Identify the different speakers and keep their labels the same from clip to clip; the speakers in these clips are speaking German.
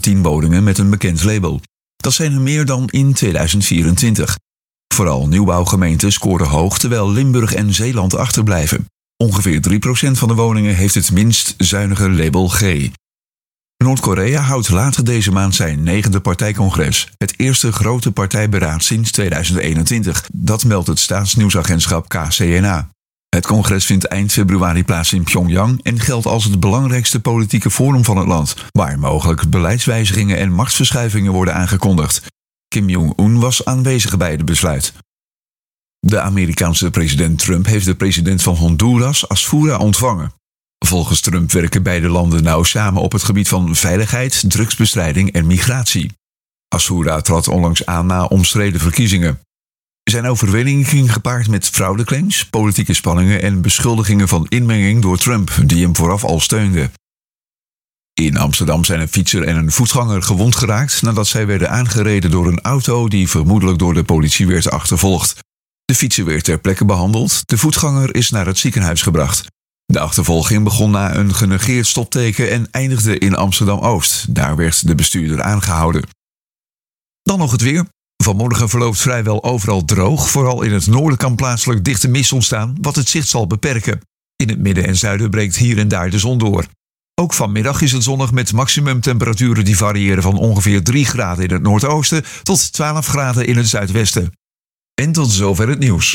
Speaker 1: 10 woningen met een bekend label. Dat zijn er meer dan in 2024. Vooral nieuwbouwgemeenten scoren hoog, terwijl Limburg en Zeeland achterblijven. Ongeveer 3% van de woningen heeft het minst zuinige label G. Noord-Korea houdt later deze maand zijn 9e partijcongres. Het eerste grote partijberaad sinds 2021. Dat meldt het staatsnieuwsagentschap KCNA. Het congres vindt eind februari plaats in Pyongyang en geldt als het belangrijkste politieke forum van het land, waar mogelijk beleidswijzigingen en machtsverschuivingen worden aangekondigd. Kim Jong-un was aanwezig bij het besluit. De Amerikaanse president Trump heeft de president van Honduras, Asfura, ontvangen. Volgens Trump werken beide landen nauw samen op het gebied van veiligheid, drugsbestrijding en migratie. Asfura trad onlangs aan na omstreden verkiezingen. Zijn overwinning ging gepaard met fraudeclaims, politieke spanningen en beschuldigingen van inmenging door Trump, die hem vooraf al steunde. In Amsterdam zijn een fietser en een voetganger gewond geraakt nadat zij werden aangereden door een auto die vermoedelijk door de politie werd achtervolgd. De fietser werd ter plekke behandeld, de voetganger is naar het ziekenhuis gebracht. De achtervolging begon na een genegeerd stopteken en eindigde in Amsterdam-Oost. Daar werd de bestuurder aangehouden. Dan nog het weer. Vanmorgen verloopt vrijwel overal droog. Vooral in het noorden kan plaatselijk dichte mist ontstaan, wat het zicht zal beperken. In het midden en zuiden breekt hier en daar de zon door. Ook vanmiddag is het zonnig met maximumtemperaturen die variëren van ongeveer 3 graden in het noordoosten tot 12 graden in het zuidwesten. En tot zover het nieuws.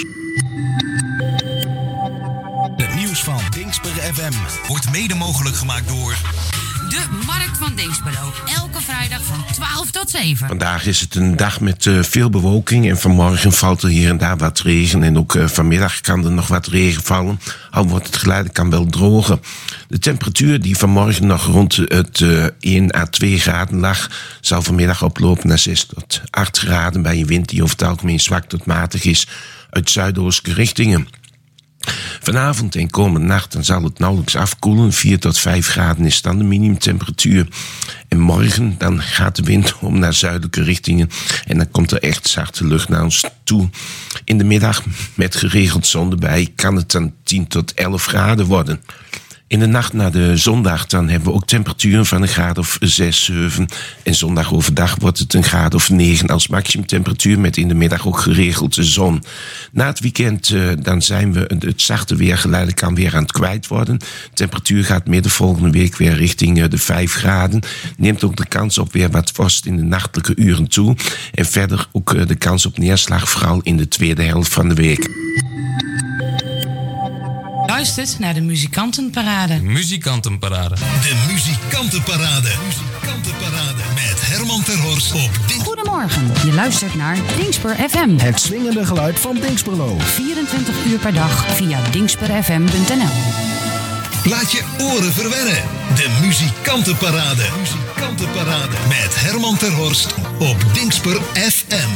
Speaker 2: Het nieuws van Dingsper FM wordt mede mogelijk gemaakt door
Speaker 3: de Markt van Dinxperlo. Elke vrijdag van 12 tot 7.
Speaker 4: Vandaag is het een dag met veel bewolking en vanmorgen valt er hier en daar wat regen. En ook vanmiddag kan er nog wat regen vallen, al wordt het geleidelijk aan wel droger. De temperatuur die vanmorgen nog rond het 1 à 2 graden lag, zal vanmiddag oplopen naar 6 tot 8 graden bij een wind die over het algemeen zwak tot matig is uit zuidoostelijke richtingen. Vanavond en komende nacht dan zal het nauwelijks afkoelen. 4 tot 5 graden is dan de minimumtemperatuur. En morgen dan gaat de wind om naar zuidelijke richtingen. En dan komt er echt zachte lucht naar ons toe. In de middag met geregeld zon erbij kan het dan 10 tot 11 graden worden. In de nacht naar de zondag dan hebben we ook temperaturen van een graad of 6, 7. En zondag overdag wordt het een graad of 9 als maximumtemperatuur met in de middag ook geregeld de zon. Na het weekend dan zijn we het zachte weer geleidelijk aan weer aan het kwijt worden. De temperatuur gaat midden volgende week weer richting de 5 graden. Neemt ook de kans op weer wat vorst in de nachtelijke uren toe. En verder ook de kans op neerslag vooral in de tweede helft van de week.
Speaker 3: Luistert naar de Muzikantenparade.
Speaker 2: Muzikantenparade. De Muzikantenparade. Muzikantenparade met Herman ter Horst op
Speaker 3: Goedemorgen, je luistert naar Dingsper FM.
Speaker 5: Het swingende geluid van Dinxperlo.
Speaker 3: 24 uur per dag via dingsperfm.nl.
Speaker 2: Laat je oren verwennen. De Muzikantenparade. Muzikantenparade met Herman ter Horst op Dingsper FM.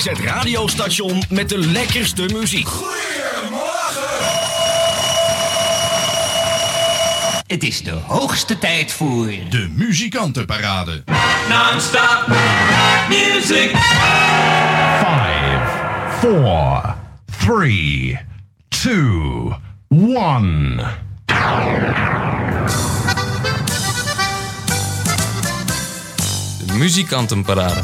Speaker 6: het radiostation met de lekkerste muziek.
Speaker 7: Het is de hoogste tijd voor
Speaker 2: De muzikantenparade.
Speaker 7: Non-stop music.
Speaker 5: 5, 4, 3, 2, 1.
Speaker 8: De muzikantenparade.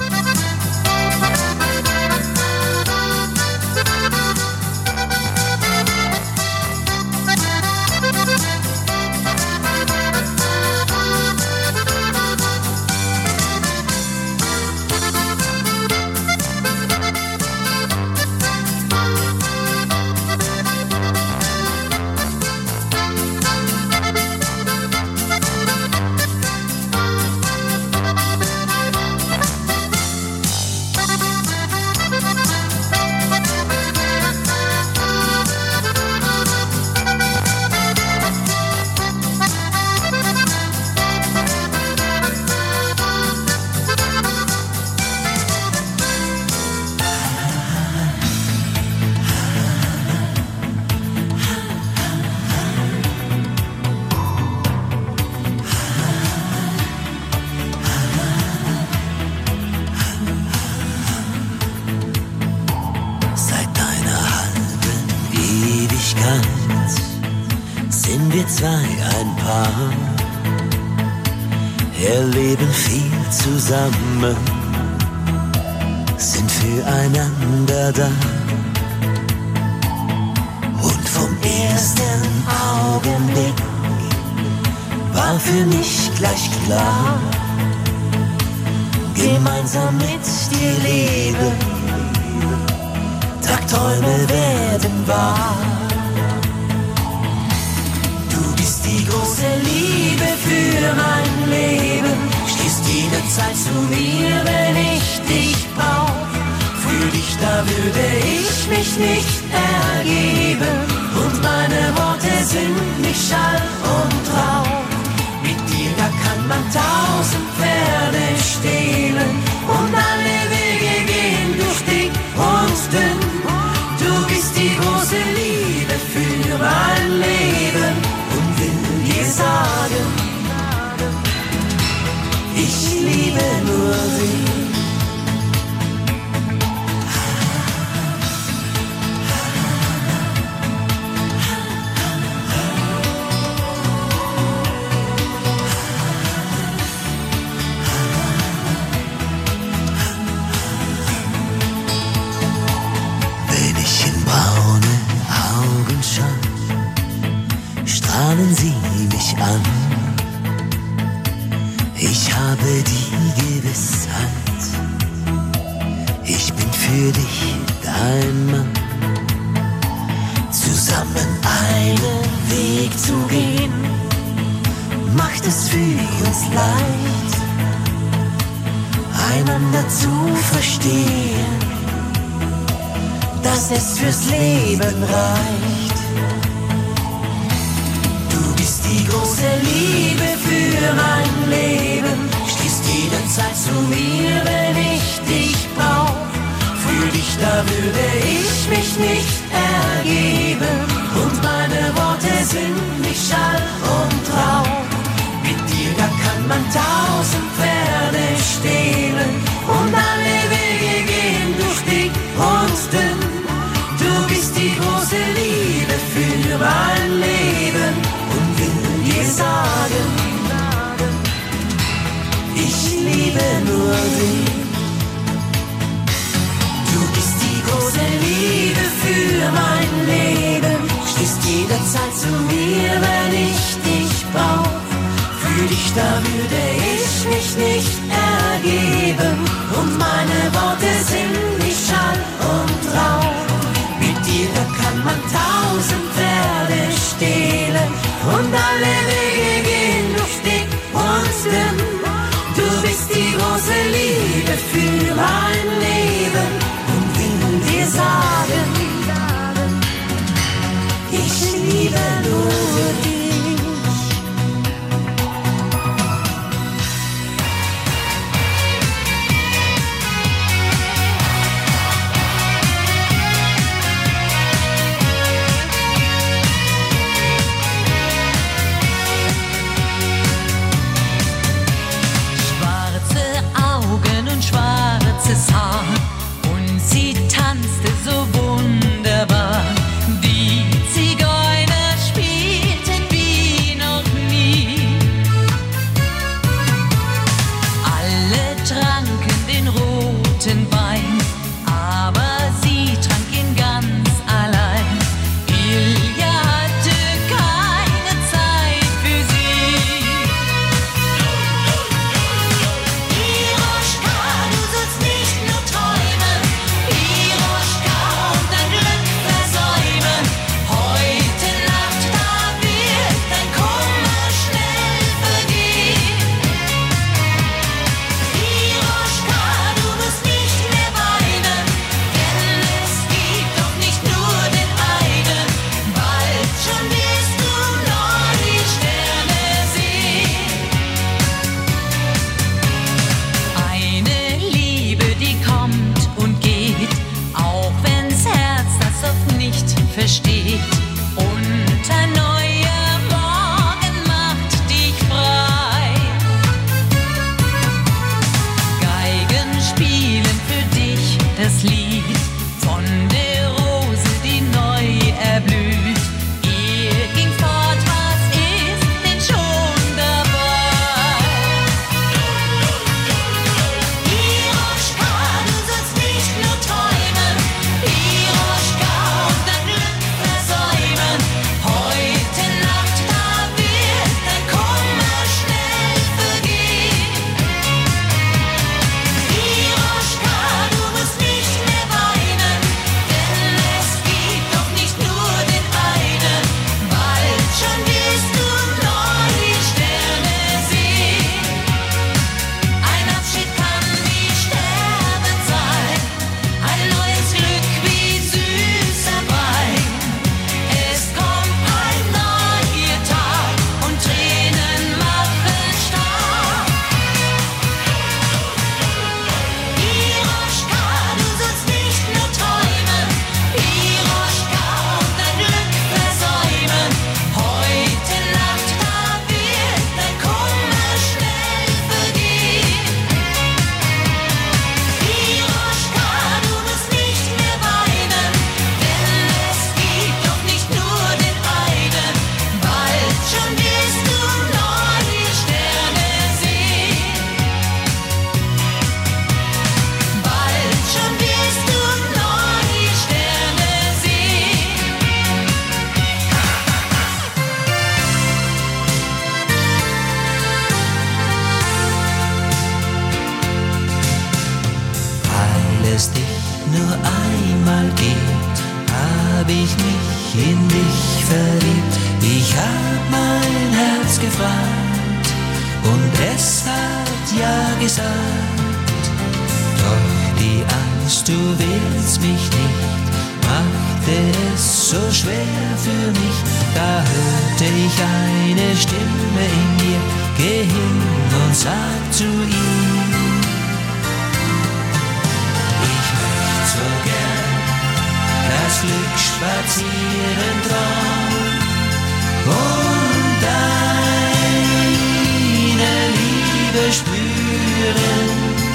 Speaker 9: Sind wir zwei ein Paar, erleben viel zusammen, sind füreinander da. Und vom ersten Augenblick war für mich gleich klar, gemeinsam mit dir leben, Tagträume werden wahr. Die große Liebe für mein Leben, stehst jederzeit zu mir, wenn ich dich brauch. Für dich, da würde ich mich nicht ergeben, und meine Worte sind nicht Schall und Rauch. Mit dir, da kann man 1000 Pferde stehlen und alle Wege gehen durch dick und dünn. Du bist die große Liebe für mein Leben. Sagen, ich liebe nur dich. Wenn ich in braune Augen schaue, strahlen sie mich an. Ich habe die Gewissheit, ich bin für dich dein Mann. Zusammen einen Weg zu gehen, macht es für uns leicht, einander zu verstehen, dass es fürs Leben reicht. Die große Liebe für mein Leben, stehst jederzeit zu mir, wenn ich dich brauch. Für dich, da würde ich mich nicht ergeben, und meine Worte sind nicht Schall und Rauch. Mit dir, da kann man 1000 Pferde stehlen und alle Wege gehen durch dick und dünn. Du bist die große Liebe für mein Leben. Sagen, ich liebe nur dich. Du bist die große Liebe für mein Leben, stehst jederzeit zu mir, wenn ich dich brauch. Für dich, da würde ich mich nicht ergeben, und meine Worte sind nicht Schall und Rauch. Mit dir, da kann man 1000 Pferde stehlen und alle Wege gehen durch dick und dünn. Du bist die große Liebe für mein Leben und will dir sagen, ich liebe nur dich. versteht. Und ein neuer Morgen macht dich frei. Geigen spielen für dich das Lied von der Rose, die neu erblüht. Ihr ging fort, was ist denn schon dabei? Piroschka, du sollst nicht nur träumen, Piroschka, und dein Glück versäumen. Heute Nacht, da wird dein Kummer schnell vergehen. Piroschka, du musst nicht mehr weinen, denn es gibt doch nicht nur den einen. Bald schon wirst du neue Sterne sehen. Ein Abschied kann wie Sterben sein, ein neues Glück wie süßer Wein. Es kommt ein neuer Tag und Tränen machen stark. Piroschka, du sollst nicht nur träumen, Piroschka, und dein Glück versäumen. Heute Nacht, da wird dein Kummer schnell vergehen. Piroschka, du musst nicht mehr weinen, denn es gibt doch nicht nur den einen. Bald schon wirst du neue Sterne sehen. Bald schon wirst du neue Sterne sehen. Weil es dich nur einmal gibt, hab ich mich in dich verliebt. Ich hab mein Herz gefragt und es hat ja gesagt. Doch die Angst, du willst mich nicht, machte es so schwer für mich. Da hörte ich eine Stimme in mir, geh hin und sag zu ihm. Ich möcht so gern das Glück spazieren trauen und deine Liebe spüren.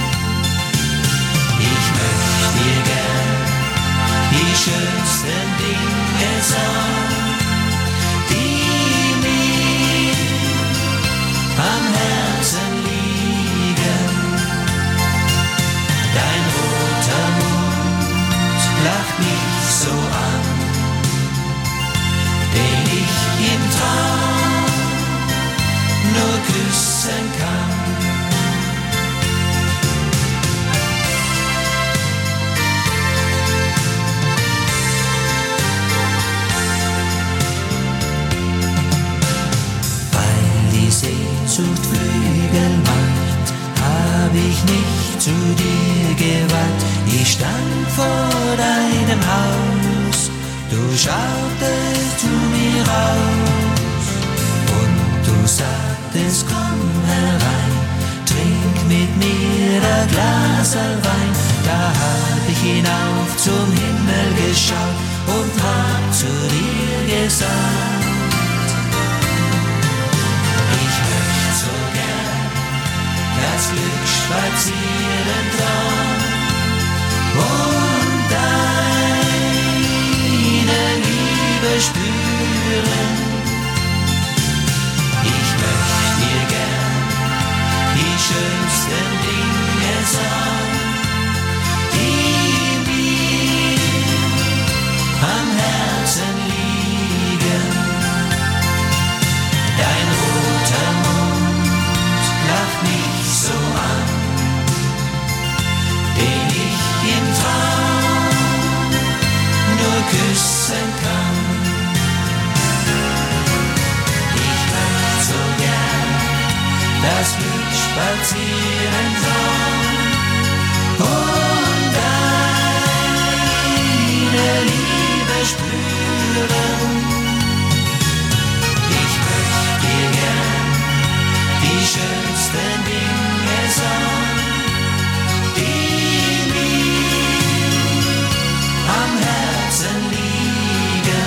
Speaker 9: Ich möcht dir gern die schönsten Dinge sagen, die mir am Herzen liegen. Dein roter Mund lacht mich so an, den ich im Traum nur küssen kann. Weil die Sehnsucht Flügel macht, hab ich nicht zu dir gewandt. Ich stand vor deinem Haus, du schautest zu mir raus und du sagtest, komm herein, trink mit mir ein Glaserl Wein. Da hab ich hinauf zum Himmel geschaut und hab zu dir gesagt, ich möcht so gern das Glück spazieren trauen und deine Liebe spüren. Ich möcht dir gern die schönsten Dinge sagen, die mir am Herzen liegen. Dein roter Mund lacht mich so an, den ich im Traum nur küssen kann. Ich möcht so gern das Glück spazieren trauen und deine Liebe spüren. Ich möcht dir gern die schönsten Dinge sagen, die mir am Herzen liegen.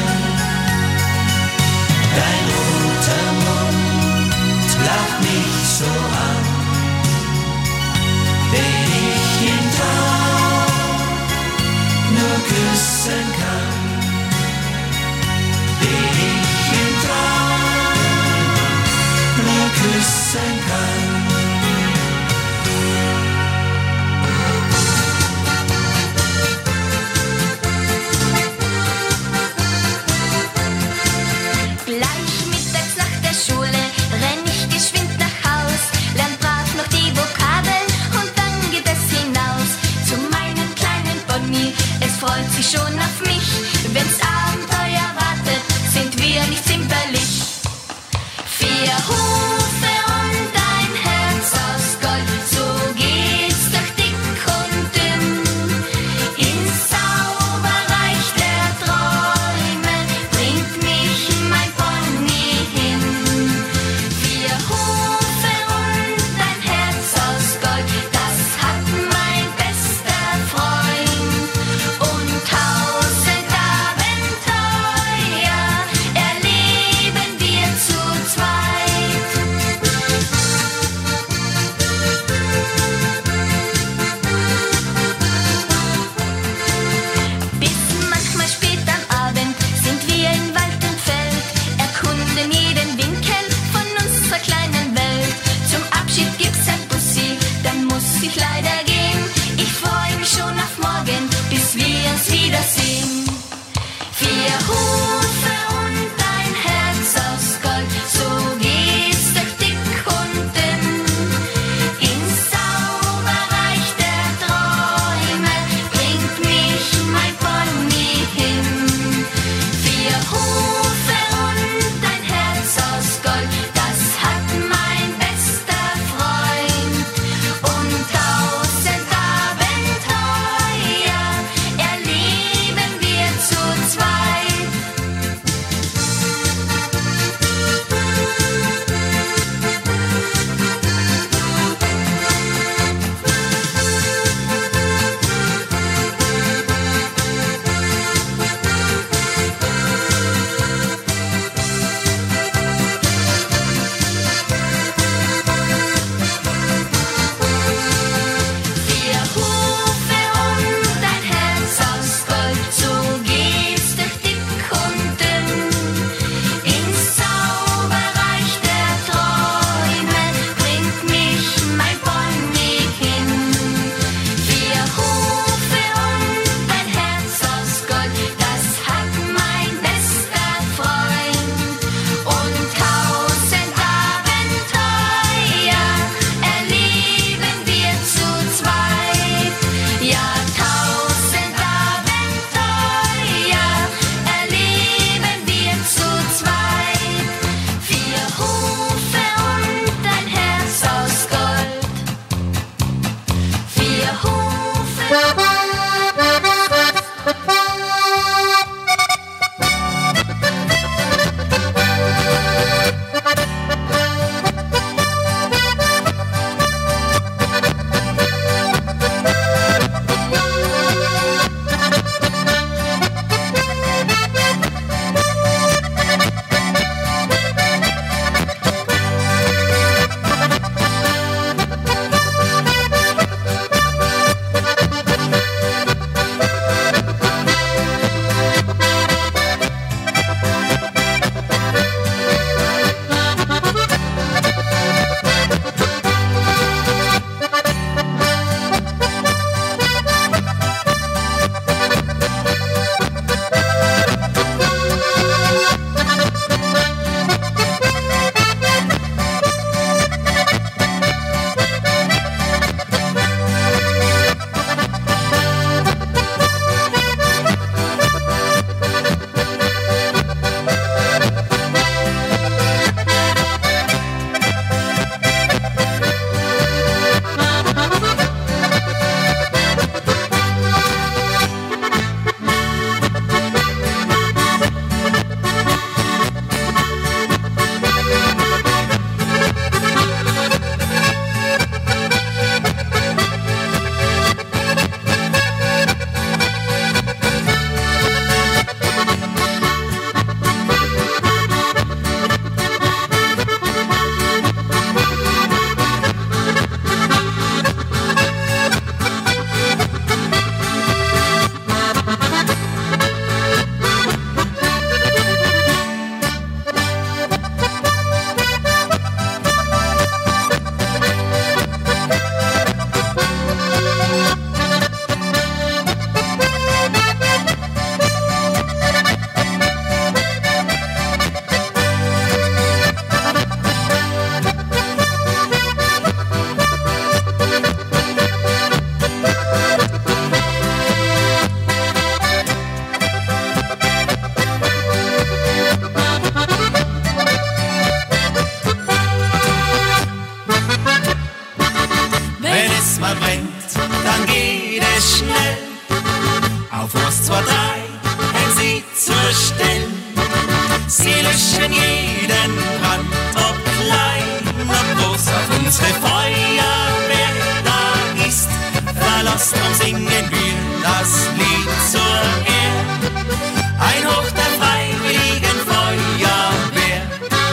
Speaker 9: Sie löschen jeden Brand, ob klein, ob groß, auf unsere Feuerwehr da ist. Verlost drum singen wir das Lied zur Ehre. Ein Hoch der Freiwilligen Feuerwehr.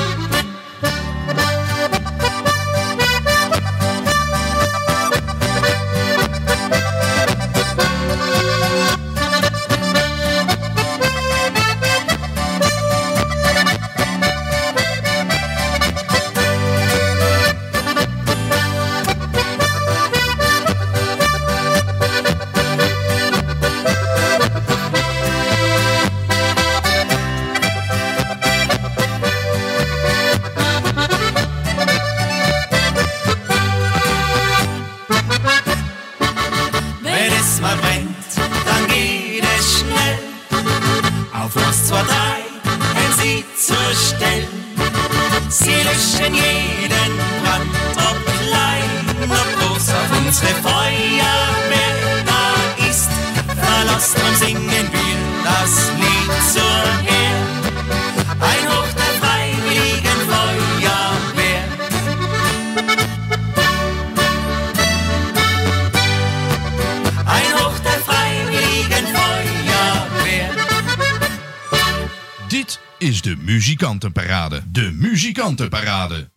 Speaker 2: Is de muzikantenparade. De muzikantenparade.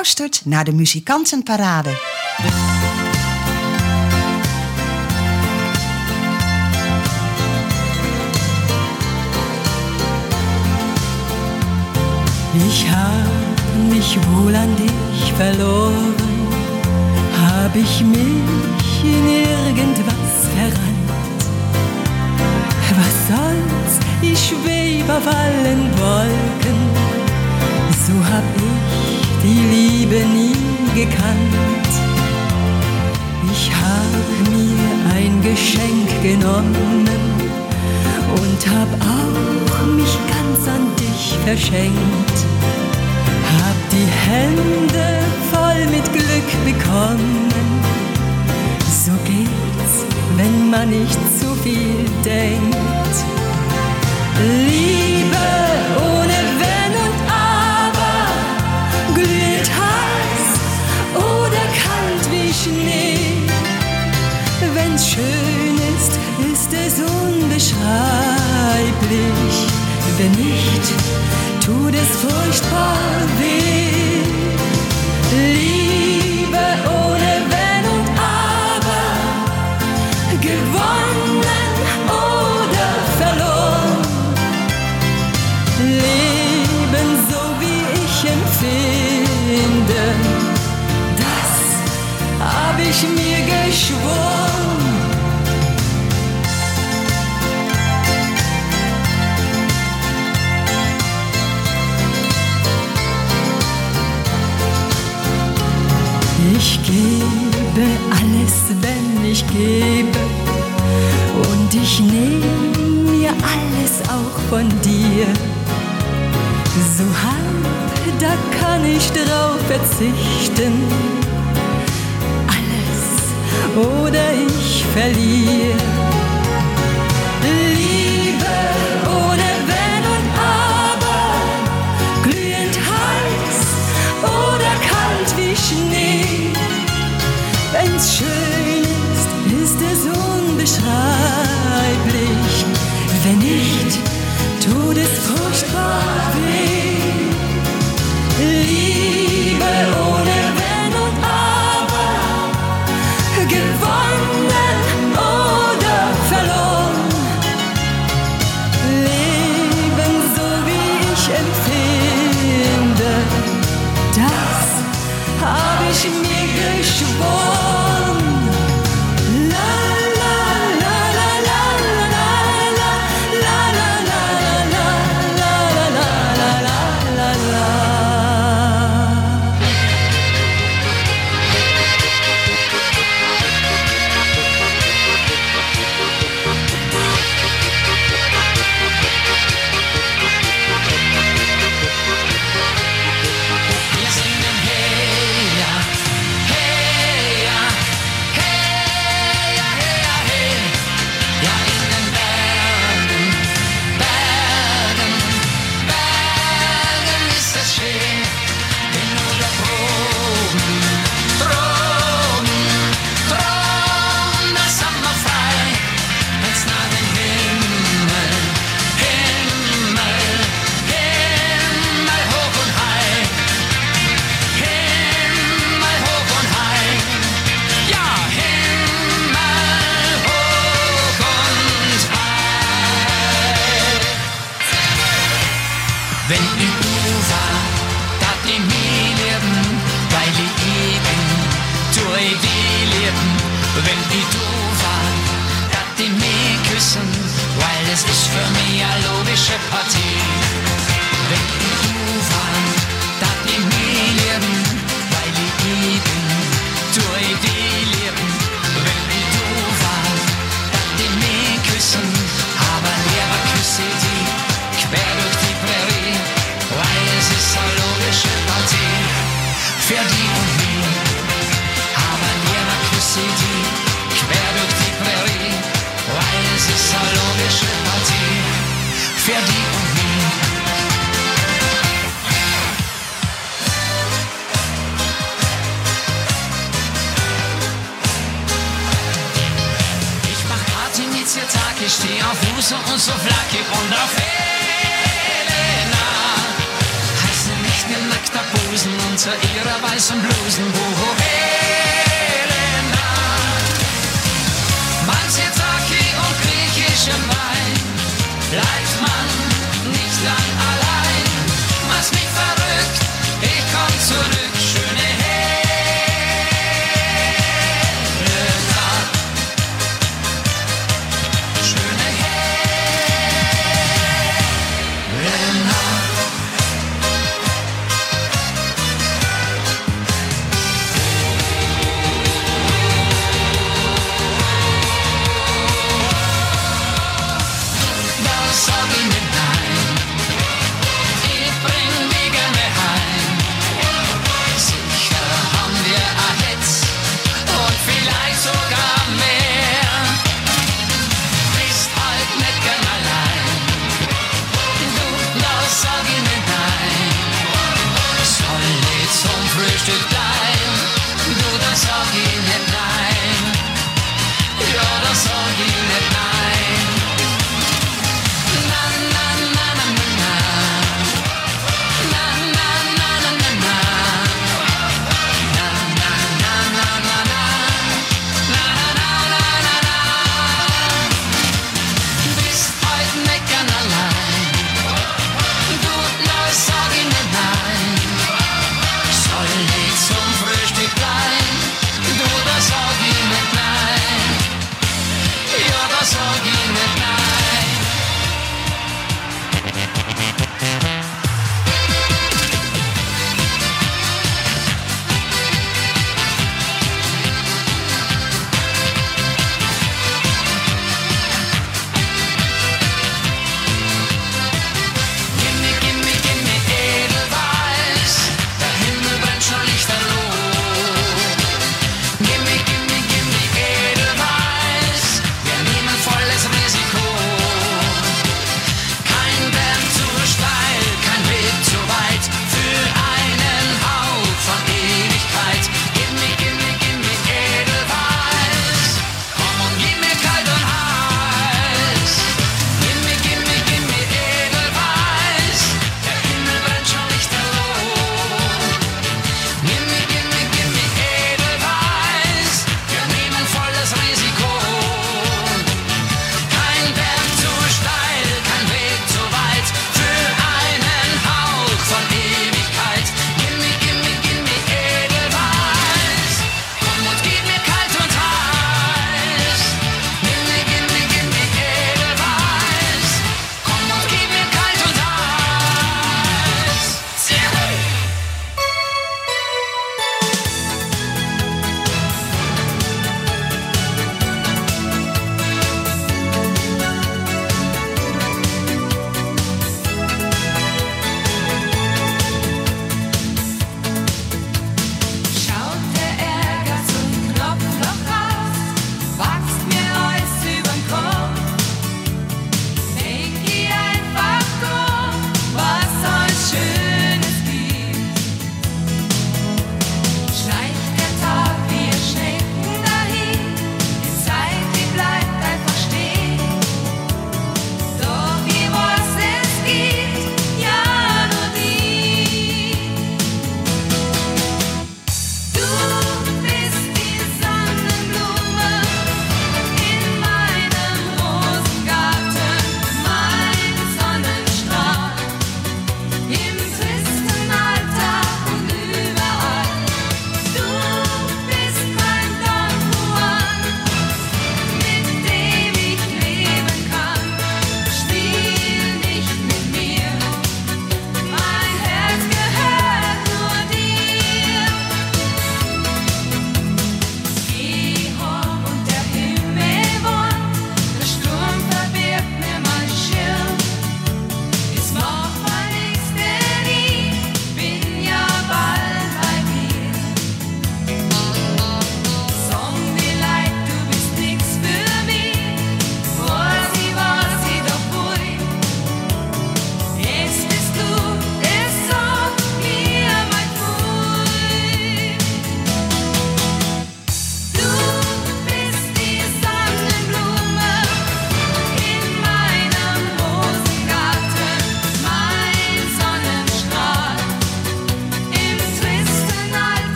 Speaker 10: luistert naar de Muzikantenparade.
Speaker 11: Ich hab mich wohl an dich verloren, hab ich mich in irgendwas verrannt. Was soll's, ich schweb auf allen Wolken, so hab ich die Liebe nie gekannt. Ich hab mir ein Geschenk genommen und hab auch mich ganz an dich verschenkt. Hab die Hände voll mit Glück bekommen. So geht's, wenn man nicht zu viel denkt. Liebe ohne Wenn und Aber, glühend heiß oder kalt wie Schnee. Wenn's schön ist, ist es unbeschreiblich. Wenn nicht, tut es furchtbar weh. Liebe ohne Wenn und Aber, gewonnen oder verloren. Leben so wie ich empfinde, das hab ich mir geschworen. Ich gebe alles, wenn ich gebe, und ich nehme mir alles auch von dir. So halb, da kann ich drauf verzichten. Alles oder ich verliere. Liebe ohne Wenn und Aber, glühend heiß oder kalt wie Schnee. Wenn's schön ist es unbeschreiblich. Wenn nicht, tut es furchtbar weh. Liebe ohne Wenn und Aber, gewonnen oder verloren. Leben so wie ich empfinde, das hab ich mir geschworen.
Speaker 7: Ich steh auf Fuß und so flackig und auf Helena. Heiße nicht mehr nackt, Busen und zu ihrer weißen Blusen. Oh, Helena. Mansitaki und griechischem Wein bleibt man nicht lang allein. Mach's mich verrückt, ich komm zurück, schöne Helena. Schöne Helena.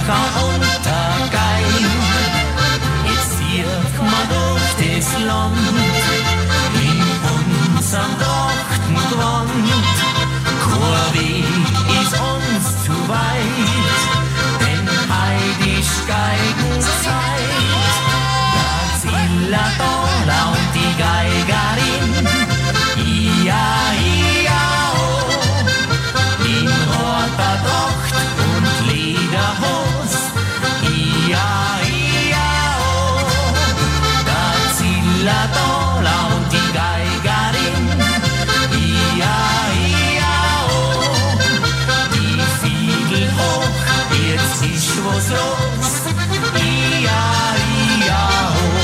Speaker 7: kann untergehen. Jetzt zieht man durch das Land in unserem Trachtengewand. Kein Weg ist uns zu weit, denn heut ist Geigenzeit. Da Zilla Dola und die Geigerin, ia, ia, oh, in roter Tracht und Lederhose, ia, ia, oh, da Zilla Dola und die Geigerin, ia, ia, oh, die Fiedel hoch, jetzt ist was los, ia, ia, oh.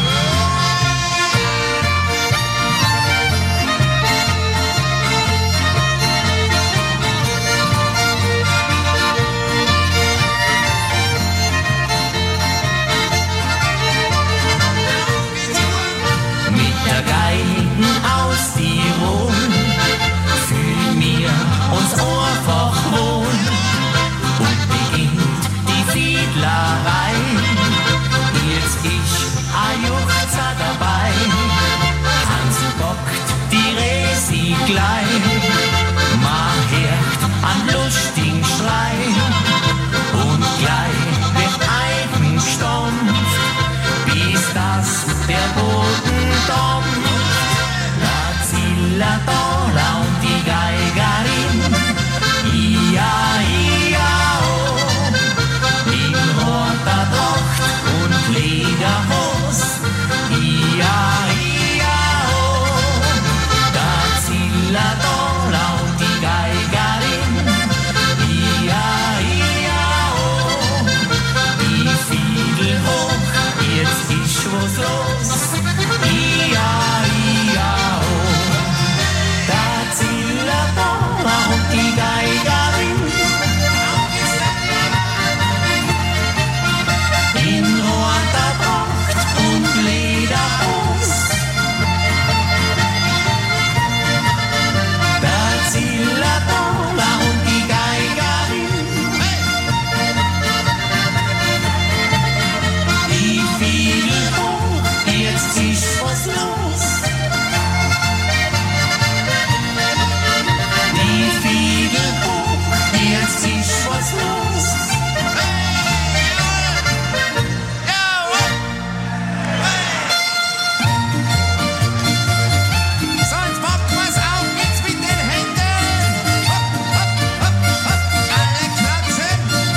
Speaker 7: Aus Tirol fühlen wir uns einfach wohl und beginnt die Fiedlerei. Jetzt ist ein Juchzer dabei, Hansel bockt die Resi gleich, man hört an lustigen Schrei und gleich wird eingestampft, bis das der Boden dampft. La Dola und die Geigerin, ia, ia, oh, in roter Tracht und Lederhose, ia, ia, oh, da Zilla Dola und die Geigerin, ia, ia, oh, die Fiedel hoch, jetzt ist was los, ia, ia, oh. Zilla Dola und die Geigerin, in roter Tracht und Lederhose, da Zilla Dola und die Geigerin, die Fiedel hoch, jetzt ist was los. Jetzt ist was los. Sonst macht was auf, jetzt mit den Händen. Hopp, hopp, hopp, hopp, alle klatschen.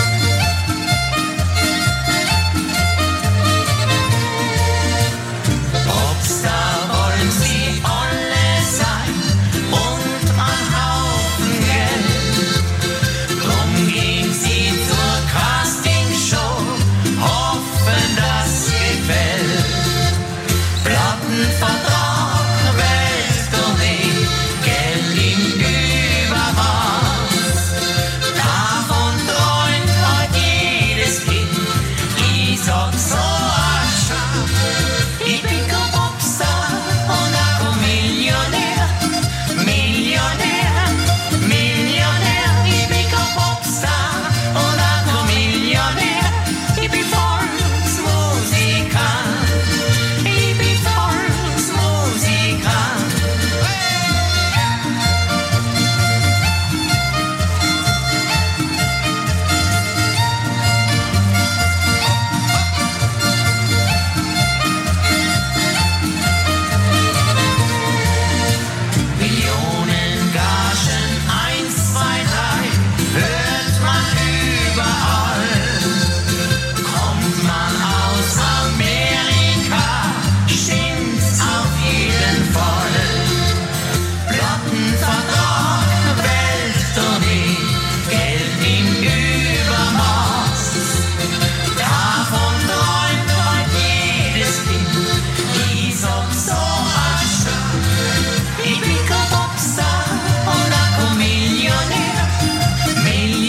Speaker 7: Popstar wollen sie alle sein und ein Haufen Geld. Drum gehen sie zur Castingshow, hoffen, das gefällt. Plattenvertrag, Welttournee, Geld im Übermaß. Davon träumt heute jedes Kind. Ich sag so ein Schaf, ich bin kein Popstar und auch ein Millionär. Millionär, Millionär, ich bin kein Popstar und auch ein Millionär. Ich bin Volksmusikant, ich bin Volksmusikant. Millionen Gagen, 1, 2, 3, hört man überall. Kommt man aus Amerika, stimmt's auf jeden Fall. Plattenvertrag, Welttournee, Geld im Übermaß. Davon träumt heute jedes Kind. Ich sag so ein Schaf, ich bin kein Popstar und auch ein Millionär. Millionär.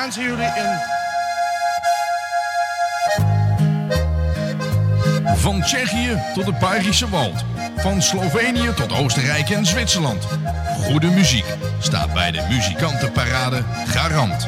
Speaker 12: dansen jullie in...
Speaker 5: Van Tsjechië tot het Bayerische Wald. Van Slovenië tot Oostenrijk en Zwitserland. Goede muziek staat bij de Muzikantenparade garant.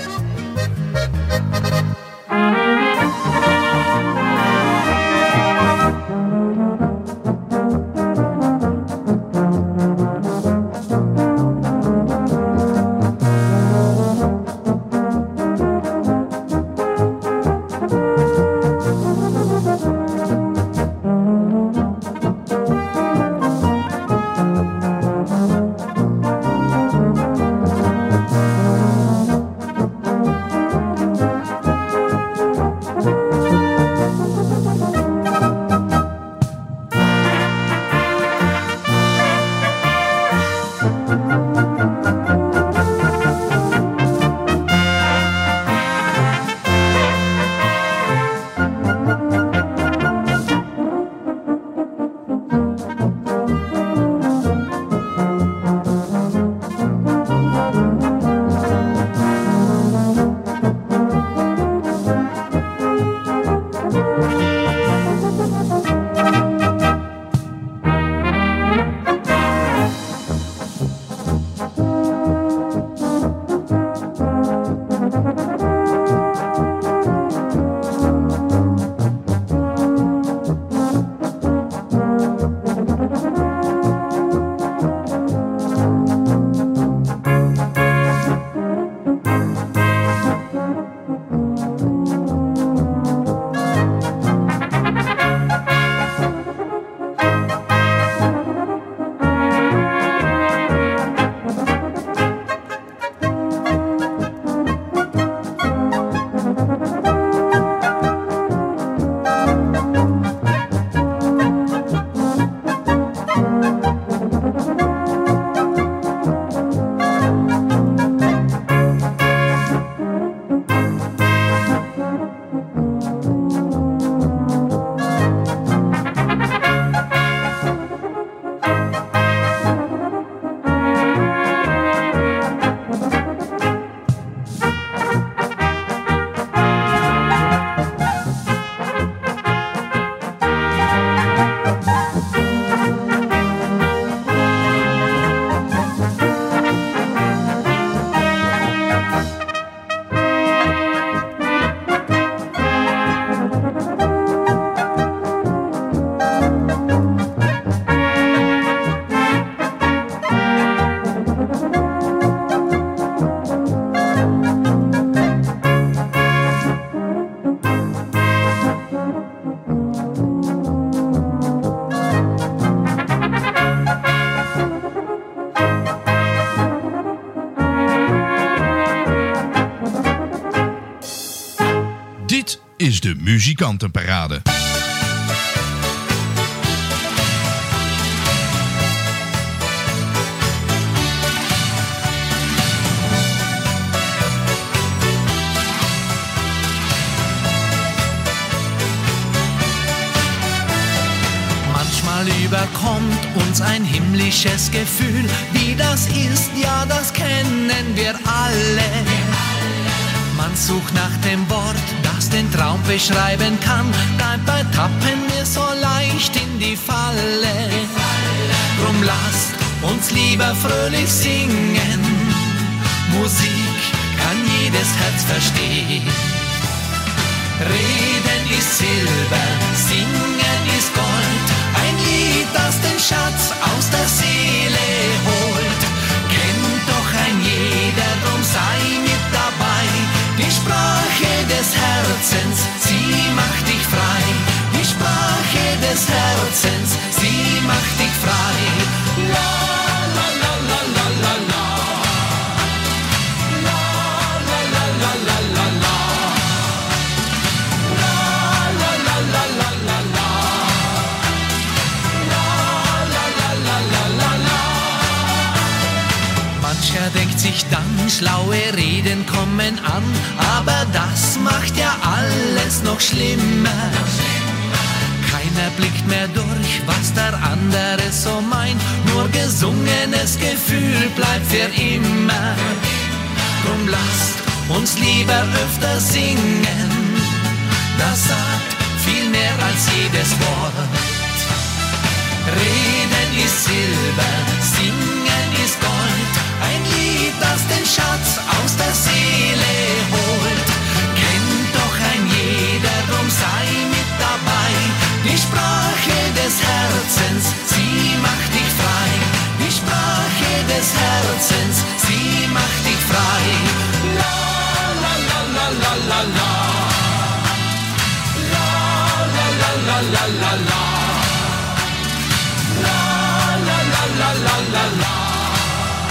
Speaker 5: Is de Muzikantenparade.
Speaker 13: Manchmal überkommt uns ein himmlisches Gefühl, wie das ist, ja, das kennen wir alle. Man sucht nach dem Wort, das den Traum beschreiben kann, dabei tappen wir so leicht in die Falle. Drum lasst uns lieber fröhlich singen, Musik kann jedes Herz verstehen. Reden ist Silber, singen ist Gold, ein Lied, das den Schatz aus der Seele holt. Kennt doch ein jeder, drum sei mit dabei. Die Sprache des Herzens, sie macht dich frei. Die Sprache des Herzens, sie macht dich frei. La la la la la la la. La la la la la la la. La la la la la la la. La la la la la la la. Mancher denkt sich dann, schlaue Reden kommen an, aber das macht ja alles noch schlimmer. Keiner blickt mehr durch, was der andere so meint, nur gesungenes Gefühl bleibt für immer. Drum lasst uns lieber öfter singen. Das sagt viel mehr als jedes Wort. Reden ist Silber, singen ist Gold. Ein Lied, das den Schatz aus der Seele holt. Kennt doch ein jeder, drum sei mit dabei. Die Sprache des Herzens, sie macht dich frei. Die Sprache des Herzens, sie macht dich frei. La la la la la la la. La la la la la la la. La la la la la la la.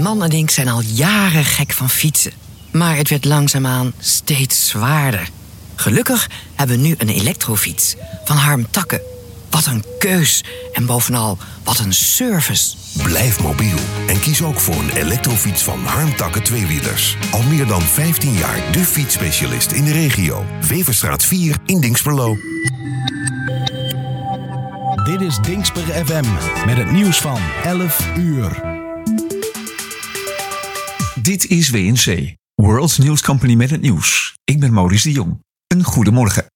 Speaker 12: man en ik zijn al jaren gek van fietsen. Maar het werd langzaamaan steeds zwaarder. Gelukkig hebben we nu een elektrofiets van Harm Takke. Wat een keus en bovenal wat een service.
Speaker 14: Blijf mobiel en kies ook voor een elektrofiets van Harm Takke tweewielers. Al meer dan 15 jaar de fietsspecialist in de regio. Weverstraat 4 in Dinxperlo.
Speaker 15: Dit is Dinxper FM met het nieuws van 11 uur.
Speaker 1: Dit is WNC, World News Company met het nieuws. Ik ben Maurice de Jong. Een goedemorgen.